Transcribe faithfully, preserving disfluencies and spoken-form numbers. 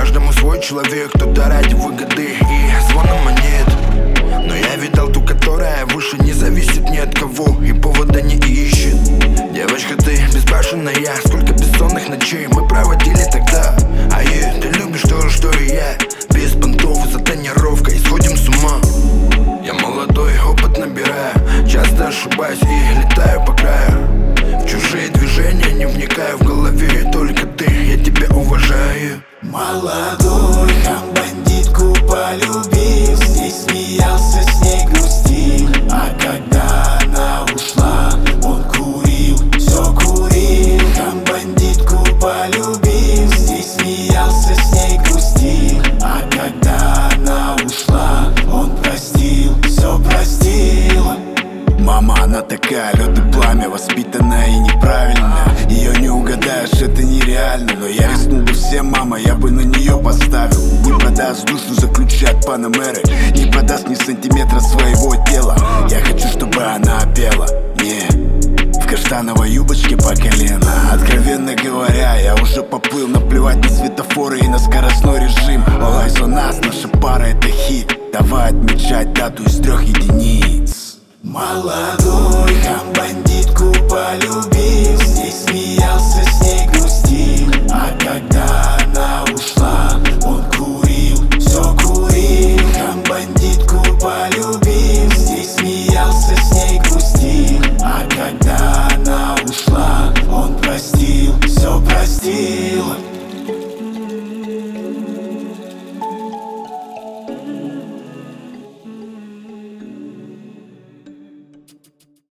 Каждому свой человек, кто-то ради выгоды и звона монет. Но я видал ту, которая выше не зависит ни от кого и повода не ищет. Девочка, ты безбашенная, сколько бессонных ночей мы проводили тогда. А е, ты любишь то же, что и я. Без понтов, за тренировкой сходим с ума. Я молодой, опыт набираю, часто ошибаюсь и летаю по краю. В чужие движения не вникаю, в голове только ты, я тебя уважаю. Молодой, там бандитку полюбил, с ней смеялся, с ней грустил. А когда она ушла, он курил, все курил. Там бандитку полюбил, с ней смеялся, с ней грустил. А когда она ушла, он простил, все простил. Мама, она такая, лед и пламя, воспитанная и неправильная. Ее не угадаешь, это нереально. Но я рискнул бы всем, мама, я бы на нее поставил. Не продаст душу за ключи от Панамеры, не продаст ни сантиметра своего тела. Я хочу, чтобы она пела, не в каштановой юбочке по колено. Откровенно говоря, я уже поплыл, наплевать на светофоры и на скоростной режим. All eyes on us, наша пара это хит. Давай отмечать дату из трех единиц. Молодой, там бандитку полюбил, с ней смеялся, с ней грустил. А когда она ушла, он курил, все курил. Там бандитку полюбил.